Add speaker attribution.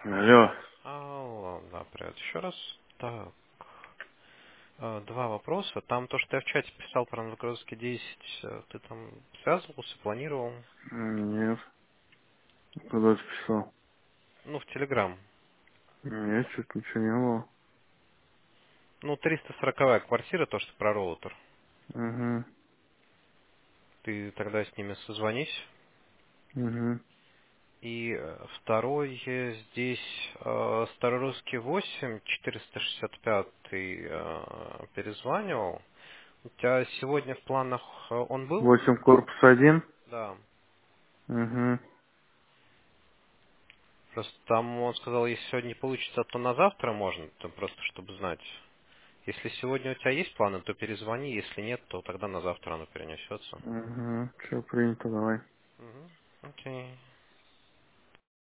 Speaker 1: Алло.
Speaker 2: Алло, да, привет еще раз. Так, два вопроса. Там то, что я в чате писал про нагрузки 10, ты там связывался, планировал?
Speaker 1: Нет. Куда ты писал?
Speaker 2: Ну, в Телеграм.
Speaker 1: Нет, что-то ничего не было.
Speaker 2: Ну, 340-я квартира, то, что про роутер.
Speaker 1: Угу.
Speaker 2: Ты тогда с ними созвонись.
Speaker 1: Угу.
Speaker 2: И второе, здесь Старорусский 8, 465 перезванивал. У тебя сегодня в планах он был?
Speaker 1: 8 корпус 1.
Speaker 2: Да.
Speaker 1: Угу.
Speaker 2: Просто там он сказал, если сегодня не получится, то на завтра можно, то просто чтобы знать. Если сегодня у тебя есть планы, то перезвони, если нет, то тогда на завтра оно перенесется.
Speaker 1: Угу. Все принято, давай.
Speaker 2: Угу. Окей.